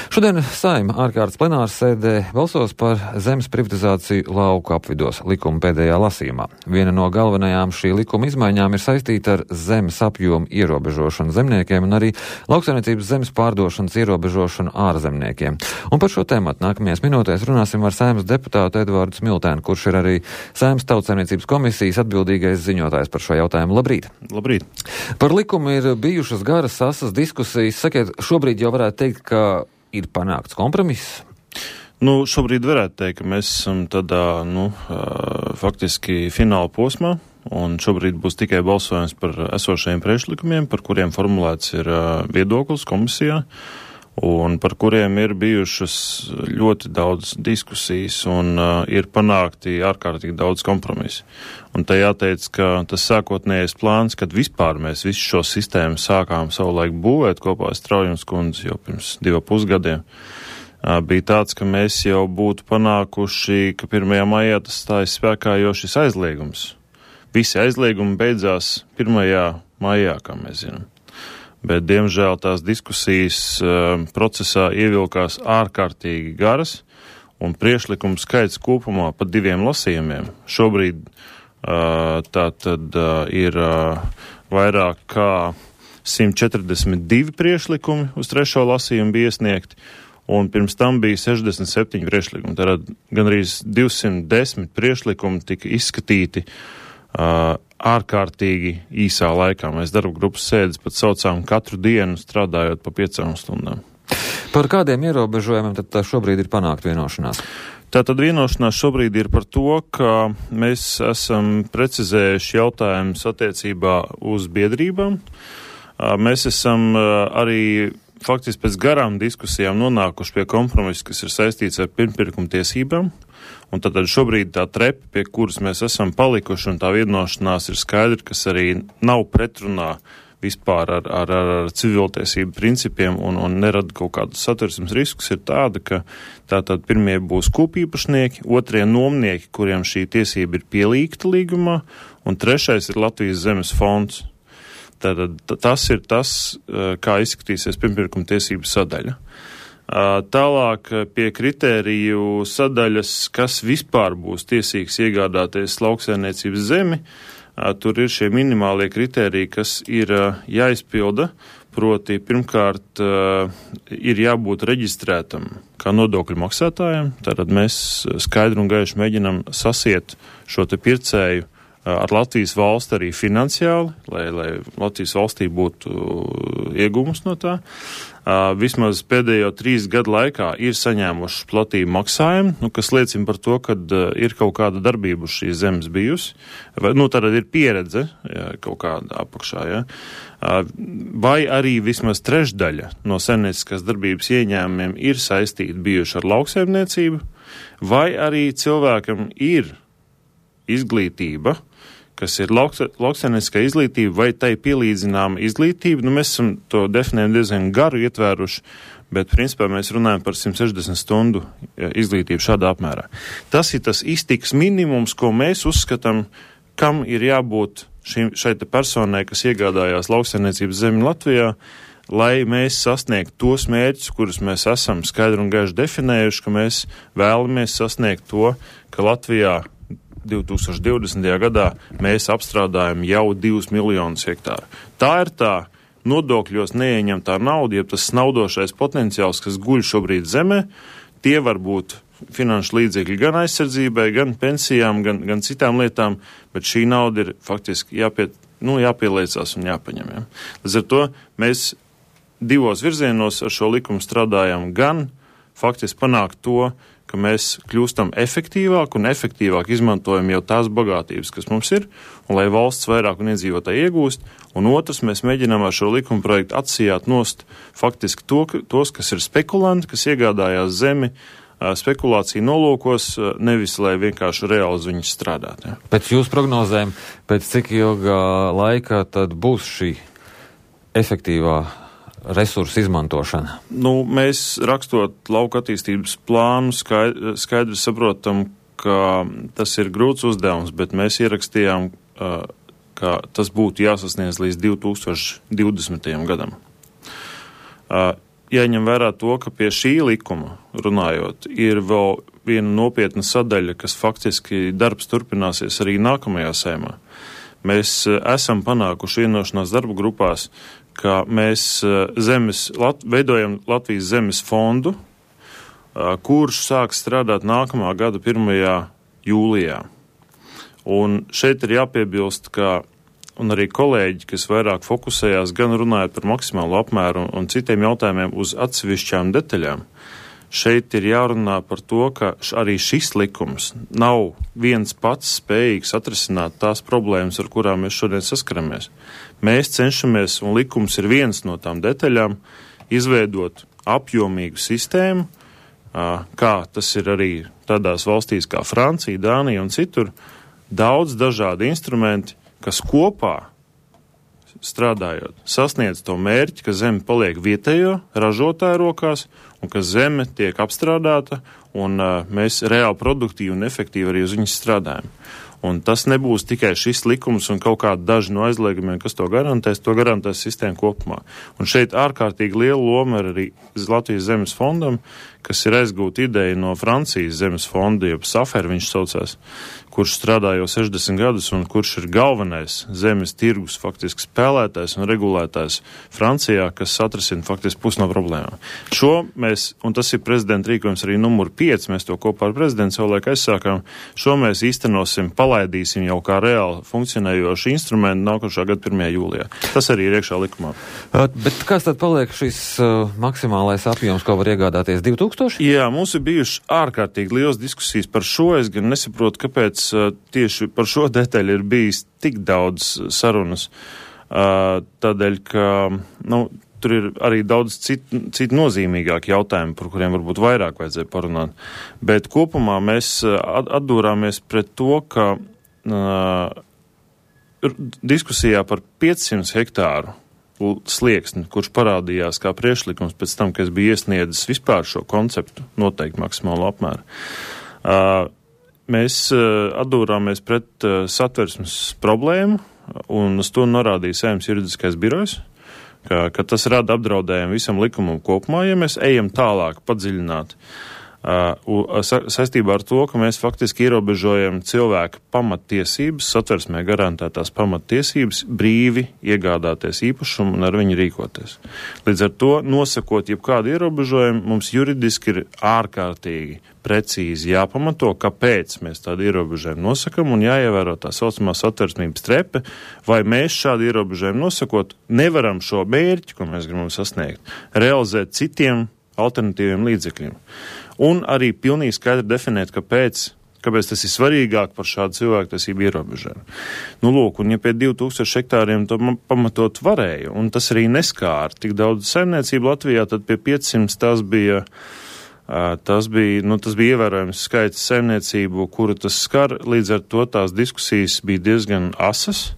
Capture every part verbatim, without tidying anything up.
Šodien Saeima ārkārtas plenāras sēdē balsos par zemes privatizāciju lauku apvidos likuma pēdējā lasījumā. Viena no galvenajām šī likuma izmaiņām ir saistīta ar zemes apjomu ierobežošanu zemniekiem un arī lauksaimniecības zemes pārdošanas ierobežošanu ārzemniekiem. Un par šo tēmatu nākamajās minūtēs runāsim ar Saeimas deputātu Edvardu Smiltēnu, kurš ir arī Saeimas Tautsaimniecības komisijas atbildīgais ziņotājs par šo jautājumu. Labrīt! Labrīt! Par likumu ir bijušas garas, asas diskusijas. Sakiet, šobrīd jau varētu teikt, ka ir panākts kompromiss? Nu, šobrīd varētu teikt, ka mēs esam tādā, nu, faktiski fināla posmā, un šobrīd būs tikai balsojums par esošajiem priekšlikumiem, par kuriem formulēts ir viedoklis komisijā, un par kuriem ir bijušas ļoti daudz diskusijas, un uh, ir panākti ārkārtīgi daudz kompromisu. Un te jāteic, ka tas sākotnējais plāns, kad vispār mēs visu šo sistēmu sākām savulaik būvēt kopā ar Straujums kundzi jau pirms divu pusgadiem, uh, bija tāds, ka mēs jau būtu panākuši, ka pirmajā maijā tas stājas spēkā jau šis aizliegums. Visi aizliegumi beidzās pirmajā maijā, kā mēs zinām. Bet, diemžēl, tās diskusijas uh, procesā ievilkās ārkārtīgi garas, un priekšlikumu skaits kopumā pa diviem lasījumiem. Šobrīd uh, tā tad uh, ir uh, vairāk kā simt četrdesmit divi priekšlikumi uz trešo lasījumu bija iesniegti, un pirms tam bija sešdesmit septiņi priekšlikumi. Tātad gandrīz divsimt desmit priekšlikumi tika izskatīti uh, ārkārtīgi īsā laikā. Mēs darba grupas sēdes pat saucām katru dienu, strādājot pa piecām stundām. Par kādiem ierobežojumiem tad šobrīd ir panākt vienošanās? Tātad vienošanās šobrīd ir par to, ka mēs esam precizējuši jautājumus attiecībā uz biedrībām. Mēs esam arī faktiski pēc garām diskusijām nonākuši pie kompromisa, kas ir saistīts ar pirmpirkuma tiesībām. Un tad šobrīd tā trepa, pie kuras mēs esam palikuši, un tā vienošanās ir skaidra, kas arī nav pretrunā vispār ar, ar, ar civiltiesību principiem un, un nerada kaut kādus satursmes riskus, ir tāda, ka tātad pirmie būs kopīpašnieki, otrie nomnieki, kuriem šī tiesība ir pielīgta līgumā, un trešais ir Latvijas zemes fonds. Tātad tas ir tas, kā izskatīsies pirmpirkuma tiesību sadaļa. Tālāk pie kritēriju sadaļas, kas vispār būs tiesīgs iegādāties lauksaimniecības zemi, tur ir šie minimālie kritēriji, kas ir jāizpilda, proti pirmkārt ir jābūt reģistrētam kā nodokļu maksātājiem, tātad mēs skaidri un gaiši mēģinam sasiet šo te pircēju ar Latvijas valsti arī finansiāli, lai, lai Latvijas valstī būtu iegūmus no tā. Uh, vismaz pēdējo trīs gadu laikā ir saņēmuši platību maksājumu, nu, kas liecina par to, ka uh, ir kaut kāda darbība uz šīs zemes bijusi. Vai, nu, tad ir pieredze jā, kaut kāda apakšā. Jā. Uh, vai arī vismaz trešdaļa no saimnieciskās darbības ieņēmumiem ir saistīti bijuši ar lauksaimniecību, vai arī cilvēkam ir izglītība, kas ir lauksaimnieciskā izglītība vai tai pielīdzināma izglītība. Nu, mēs esam to definējam diezgan garu ietvēruši, bet principā mēs runājam par simt sešdesmit stundu izglītību šādā apmērā. Tas ir tas iztikas minimums, ko mēs uzskatām, kam ir jābūt šim, šai te personai, kas iegādājās lauksaimniecības zemi Latvijā, lai mēs sasniegtu tos mērķus, kurus mēs esam skaidri un gaiši definējuši, ka mēs vēlamies sasniegt to, ka Latvijā divi tūkstoši divdesmitajā gadā mēs apstrādājam jau divus miljonus hektāru. Tā ir tā nodokļos neieņemtā nauda, ja tas naudošais potenciāls, kas guļ šobrīd zemē, tie var būt finanšu līdzekļi gan aizsardzībai, gan pensijām, gan, gan citām lietām, bet šī nauda ir faktiski jāpie, nu, jāpieliecās un jāpaņem. Ja? Līdz ar to mēs divos virzienos ar šo likumu strādājam, gan faktiski panākt to, ka mēs kļūstam efektīvāk un efektīvāk izmantojam jau tās bagātības, kas mums ir, un lai valsts vairāk un iedzīvotāji iegūst, un otrs, mēs mēģinām ar šo likuma projektu atsijāt nost faktiski to, tos, kas ir spekulanti, kas iegādājās zemi spekulāciju nolūkos, nevis lai vienkārši reāli uz viņus strādāt. Ja. Pēc jūsu prognozēm, pēc cik ilgā laika tad būs šī efektīvā resursu izmantošana? Nu, mēs rakstot lauka attīstības plānu skaidri, skaidri saprotam, ka tas ir grūts uzdevums, bet mēs ierakstījām, ka tas būtu jāsasniedz līdz divi tūkstoši divdesmitajam gadam. jāņem vērā to, ka pie šī likuma runājot ir vēl viena nopietna sadaļa, kas faktiski darbs turpināsies arī nākamajā Saeimā. Mēs esam panākuši vienošanās darba grupās, ka mēs zemes, Lat, veidojam Latvijas zemes fondu, kurš sāks strādāt nākamā gada pirmajā jūlijā. Un šeit ir jāpiebilst, ka un arī kolēģi, kas vairāk fokusējās gan runājot par maksimālu apmēru un citiem jautājumiem uz atsevišķām detaļām, šeit ir jārunā par to, ka arī šis likums nav viens pats spējīgs atrisināt tās problēmas, ar kurām mēs šodien saskaramies. Mēs cenšamies, un likums ir viens no tām detaļām, izveidot apjomīgu sistēmu, kā tas ir arī tādās valstīs kā Francija, Dānija un citur, daudz dažādi instrumenti, kas kopā strādājot, sasniedz to mērķi, ka zeme paliek vietējo ražotāju rokās un ka zeme tiek apstrādāta un uh, mēs reāli produktīvi un efektīvi arī uz viņas strādājam. Un tas nebūs tikai šis likums un kaut kādi daži no aizliegumiem, kas to garantēs, to garantēs sistēma kopumā. Un šeit ārkārtīgi liela loma ir arī Latvijas zemes fondam, kas ir aizgūta ideja no Francijas zemes fonda, jeb Safer viņš saucās, kurš strādā jau sešdesmit gadus un kurš ir galvenais zemes tirgus faktiski spēlētājs un regulētājs Francijā, kas atrisina faktiski pusi no problēmām. Šo mēs, un tas ir prezidenta rīkojums arī numur pieci, mēs to kopā ar prezidentu savulaik aizsākām, šo mēs īstenosim, palaidīsim jau kā reāli funkcionējošu instrumentu nākošā gada pirmajā jūlijā. Tas arī ir iekšā likumā. Uh, bet kas tad paliek šis uh, maksimālais apjoms, ko var iegādāties divi tūkstoši? Jā, mums ir bijuši ārkārtīgi liels diskusijas par šo. Es gan nesaprotu, kāpēc uh, tieši par šo detaļu ir bijis tik daudz sarunas. Uh, tādēļ, ka, nu, tur ir arī daudz citu cit nozīmīgāki jautājumi, par kuriem varbūt vairāk vajadzēja parunāt. Bet kopumā mēs atdūrāmies pret to, ka uh, diskusijā par piecsimt hektāru slieksni, kurš parādījās kā priekšlikums pēc tam, ka es biju iesniedzis vispār šo konceptu noteikti maksimālu apmēru. Uh, mēs uh, atdūrāmies pret uh, satversmes problēmu, un uz to norādīja Saeimas juridiskais birojs, ka, ka tas rada apdraudējumu visam likumam kopumā, ja mēs ejam tālāk padziļināt. Uh, sa, saistībā ar to, ka mēs faktiski ierobežojam cilvēku pamattiesības, satversmē garantētās pamattiesības, brīvi iegādāties īpašumu un ar viņu rīkoties. Līdz ar to, nosakot jebkādu ierobežojumu, mums juridiski ir ārkārtīgi precīzi jāpamato, kāpēc mēs tādu ierobežojumu nosakam un jāievēro tā saucamā satversmības trepe, vai mēs šādu ierobežojumu nosakot nevaram šo mērķi, ko mēs gribam sasniegt, realizēt citiem alternatīviem līdzekļiem. Un arī pilnīgi skaidri definēt, kāpēc, kāpēc tas ir svarīgāk par šādu cilvēktiesību ierobežojumu. Nu, lūk, un ja pie divi tūkstoši hektāriem to pamatot varēja, un tas arī neskāra tik daudz saimniecību Latvijā, tad pie piecsimt tas bija, tas bija, nu, tas bija ievērojams skaits saimniecību, kuru tas skar, līdz ar to tās diskusijas bija diezgan asas,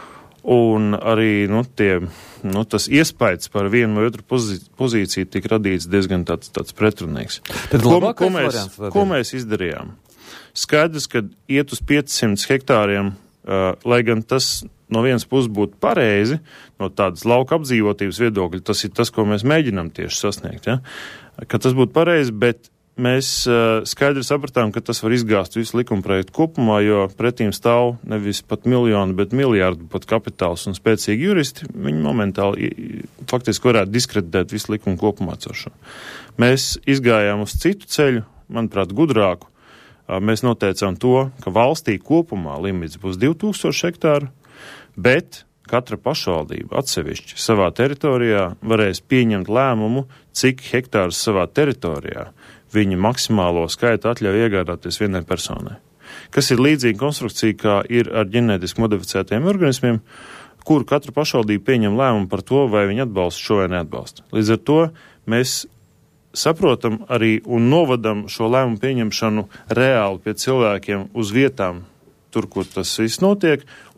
un arī, nu, tie, nu, tas iespējas par vienu vai otru pozīciju tika radīts diezgan tāds, tāds pretrunīgs. Tad ko, ko, mēs, ko mēs izdarījām? Skaidrs, ka iet uz piecsimt hektāriem, uh, lai gan tas no vienas puses būtu pareizi, no tādas lauka apdzīvotības viedokļa, tas ir tas, ko mēs mēģinām tieši sasniegt, ja? Ka tas būtu pareizi, bet mēs uh, skaidri sapratām, ka tas var izgāzt visu likumprojektu kopumā, jo pretīm stāv nevis pat miljonu, bet miljārdu pat kapitāls un spēcīgi juristi. Viņi momentāli faktiski varētu diskreditēt visu likumu kopumā caur šo. Mēs izgājām uz citu ceļu, manuprāt, gudrāku. Uh, mēs noteicām to, ka valstī kopumā limits būs divi tūkstoši hektāru, bet katra pašvaldība atsevišķi savā teritorijā varēs pieņemt lēmumu, cik hektārus savā teritorijā viņa maksimālo skaitu atļauj iegādāties vienai personai. Kas ir līdzīga konstrukcija, kā ir ar ģenētiski modificētiem organismiem, kuru katra pašvaldība pieņem lēmumu par to, vai viņi atbalsta šo vai neatbalsta. Līdz ar to mēs saprotam arī un novadam šo lēmumu pieņemšanu reāli pie cilvēkiem uz vietām, tur, kur tas viss notiek,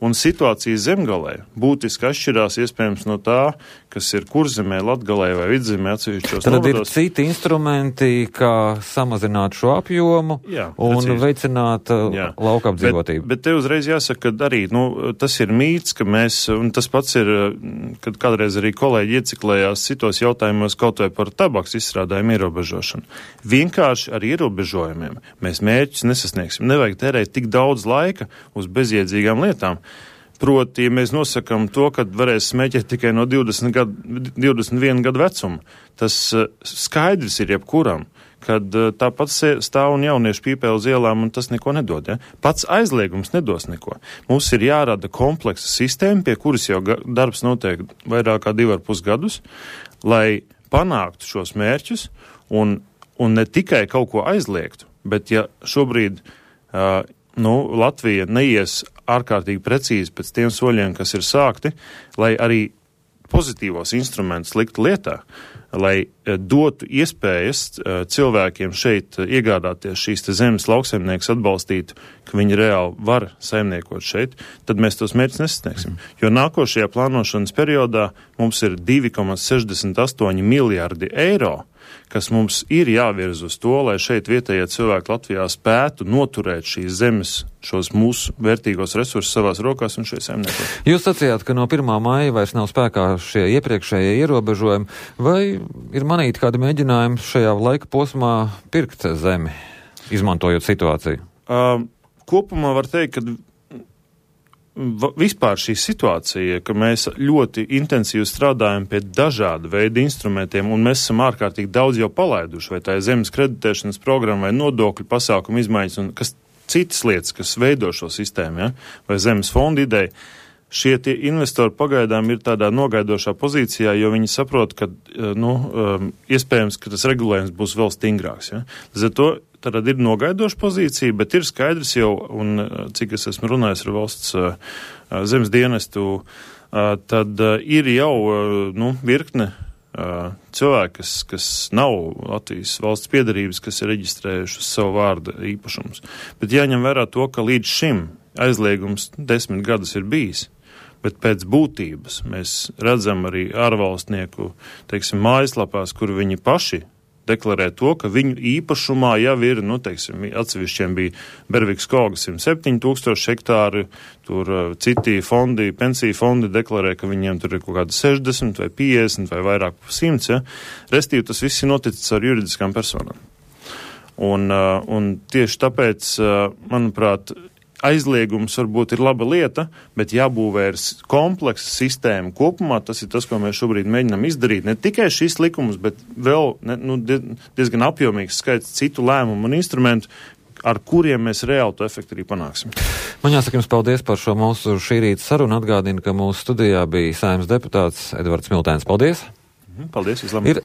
Un situācija zemgalē būtiski atšķirās iespējams no tā, kas ir Kurzemē, Latgalē vai Vidzemē atsevišķos Tad novados. ir citi instrumenti, kā samazināt šo apjomu jā, un precīzi. Veicināt jā. Lauka apdzīvotību. Bet, bet te uzreiz jāsaka, ka arī nu, tas ir mīts, ka mēs, un tas pats ir, kad kādreiz arī kolēģi ieciklējās citos jautājumos kaut vai par tabaks izstrādājumu ierobežošanu. Vienkārši ar ierobežojumiem mēs mērķus nesasniegsim. Nevajag tērēt tik daudz laika uz bezjēdzīgām lietām. Proti, ja mēs nosakam to, ka varēs smēķēt tikai no divdesmit, gadu, divdesmit viena gadu vecuma, tas skaidrs ir jebkuram, kad tāpat stāv un jaunieši pīpē uz ielām un tas neko nedod. Ja? Pats aizliegums nedos neko. Mums ir jārada kompleksa sistēma, pie kuras jau darbs notiek vairāk kā divi ar pus gadus, lai panāktu šos mērķus un, un ne tikai kaut ko aizliegtu, bet ja šobrīd uh, nu, Latvija neies ārkārtīgi precīzi pēc tiem soļiem, kas ir sākti, lai arī pozitīvos instrumentus likt lietā, lai dotu iespējas cilvēkiem šeit iegādāties šīs te zemes lauksaimnieks atbalstītu, ka viņi reāli var saimniekot šeit, tad mēs tos mērķus nesasniegsim. Jo nākošajā plānošanas periodā mums ir divi komats sešdesmit astoņi miljardi eiro, kas mums ir jāvirz uz to, lai šeit vietējie cilvēki Latvijā spētu noturēt šīs zemes, šos mūsu vērtīgos resursus savās rokās un šeit saimniekot. Jūs sacījāt, ka no pirmā maija vairs nav spēkā šie iepriekšējie ierobežojumi, vai ir manīti kādi mēģinājumi šajā laika posmā pirkt zemi, izmantojot situāciju? Uh, kopumā var teikt, ka vispār šī situācija, ka mēs ļoti intensīvi strādājam pie dažāda veida instrumentiem, un mēs esam ārkārtīgi daudz jau palaiduši, vai tā ir zemes kreditēšanas programma, vai nodokļu pasākumu izmaiņas, un kas citas lietas, kas veido šo sistēmu, ja? Vai zemes fonda ideja. Šie tie investori pagaidām ir tādā nogaidošā pozīcijā, jo viņi saprot, ka, nu, iespējams, ka tas regulējums būs vēl stingrāks, ja? Zato tad ir nogaidoša pozīcija, bet ir skaidrs jau, un cik es esmu runājis ar valsts uh, zemes dienestu, uh, tad uh, ir jau uh, nu, virkne uh, cilvēki, kas, kas nav Latvijas valsts piedarības, kas ir reģistrējuši uz savu vārdu īpašumus. Bet jāņem vērā to, ka līdz šim aizliegums desmit gadus ir bijis. Bet pēc būtības mēs redzam arī ārvalstnieku, teiksim, mājaslapās, kur viņi paši deklarē to, ka viņu īpašumā jau ir, nu, teiksim, atsevišķiem bija Berviks Koga simt septiņi tūkstoši hektāri, tur uh, citi fondi, pensiju fondi deklarē, ka viņiem tur ir kaut kāda sešdesmit vai piecdesmit vai vairāk par simts, ja? Restīvi tas viss ir noticis ar juridiskām personām. Un, uh, un tieši tāpēc, uh, manuprāt, aizliegums varbūt ir laba lieta, bet jābūvē ir kompleksa sistēma kopumā. Tas ir tas, ko mēs šobrīd mēģinām izdarīt. Ne tikai šis likums, bet vēl ne, nu, diezgan apjomīgs skaits citu lēmumu un instrumentu, ar kuriem mēs reāli to efektu arī panāksim. Man jāsaka jums paldies par šo mūsu šī rīta sarunu. Atgādinu, ka mūsu studijā bija Saeimas deputāts Edvards Miltēns. Paldies! Paldies, vislabāk!